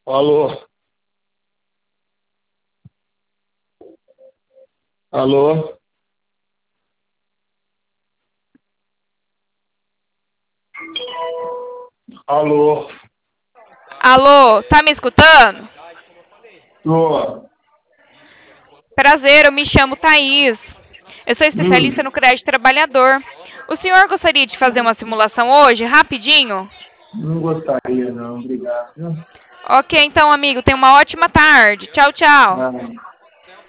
Alô? Alô? Alô? Alô, tá me escutando? Tô. Prazer, eu me chamo Thaís. Eu sou especialista no crédito trabalhador. O senhor gostaria de fazer uma simulação hoje, rapidinho? Não gostaria, não. Obrigado. Ok, então, amigo, tenha uma ótima tarde. Tchau, tchau. Ah,